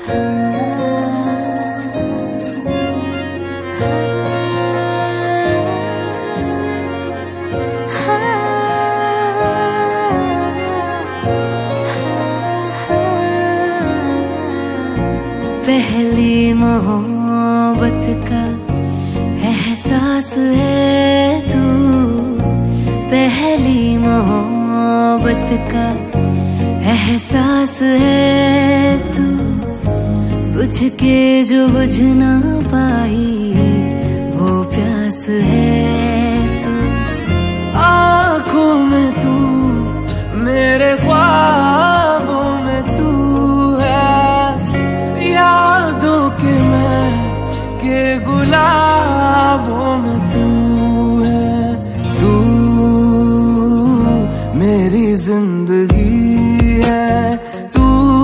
पहली मोहब्बत का एहसास है तू, पहली मोहब्बत का एहसास है तू, बुझ के जो बुझ ना पाई वो प्यास है तू। आँखों में तू, मेरे ख्वाबों में तू है, यादों के मैं के गुलाबों में तू है। तू मेरी जिंदगी है, तू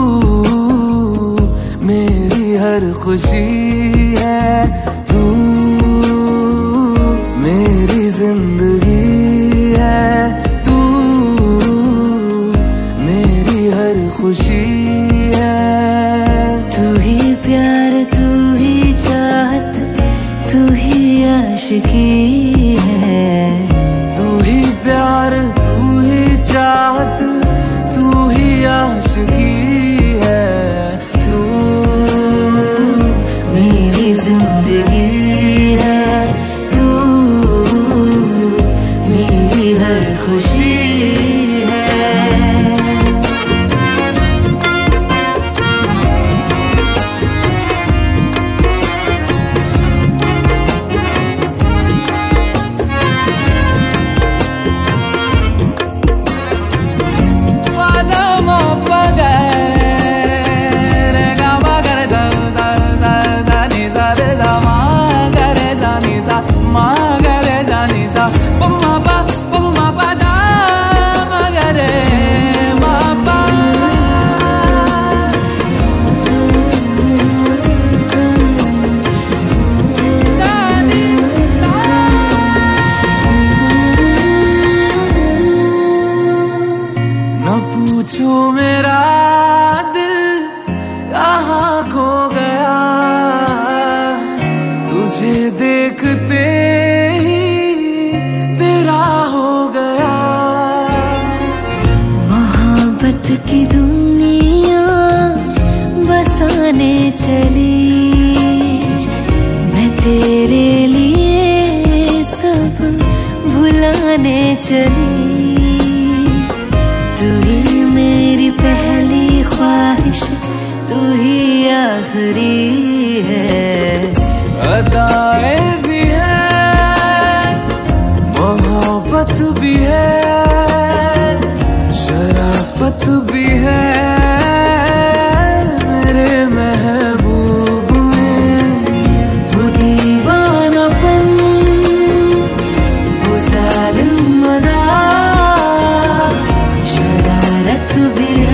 मेरी हर खुशी है, तू मेरी जिंदगी है, तू मेरी हर खुशी है। तू ही प्यार, तू ही चाहत, तू ही आशिकी है। तू ही प्यार, तू ही चाहत, तू ही आशिकी है। तू मेरी जिंदगी है, तू मेरी हर खुशी है। पूछो मेरा दिल कहाँ खो गया, तुझे देखते ही तेरा हो गया। मोहब्बत की दुनिया बसाने चली, मैं तेरे लिए सब भुलाने चली। तू ही मेरी पहली ख्वाहिश, तू ही आखिरी है। अदाएं भी है, मोहब्बत भी है, शराफत भी है, मेरे महबूब में वो दीवानापन, वो जालिम अदा, शरारत भी है।